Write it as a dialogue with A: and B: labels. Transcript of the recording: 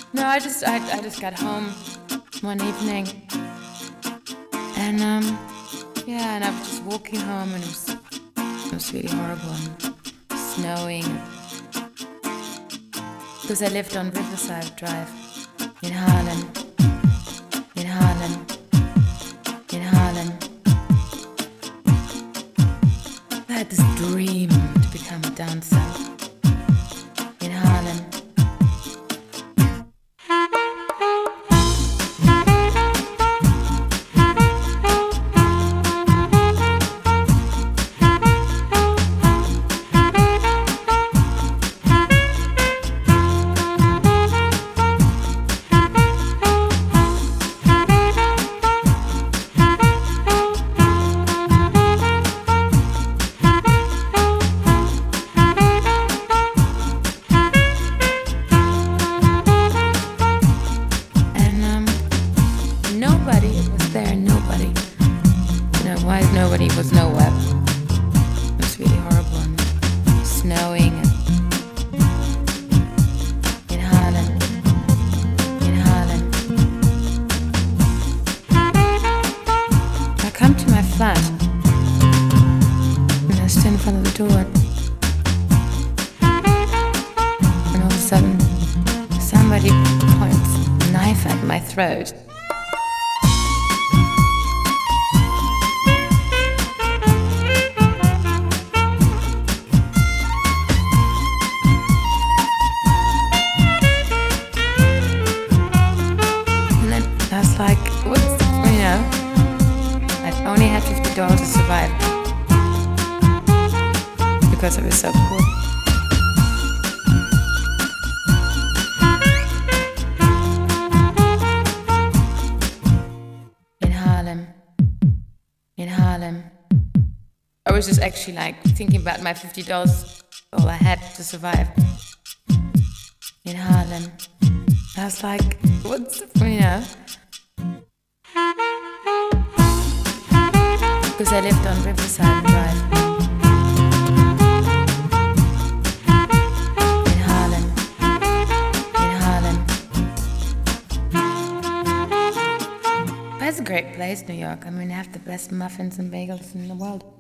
A: No, I just got home one evening, and yeah, and I was just walking home, and it was really horrible and snowing, because I lived on Riverside Drive in Harlem, in Harlem, in Harlem. I had this dream to become a dancer in Harlem. Nobody was there, nobody. You know, why nobody was nowhere. It was really horrible and snowing in Harlem, in Harlem. I come to my flat and I stand in front of the door, and all of a sudden somebody points a knife at my throat. I was like, what's, you know, I only had $50 to survive because I was so poor. In Harlem, in Harlem. I was just actually like thinking about my $50, all I had to survive. In Harlem. I was like, what's, you know? Because I lived on Riverside Drive in Harlem, in Harlem. But it's a great place, New York. I mean, they have the best muffins and bagels in the world.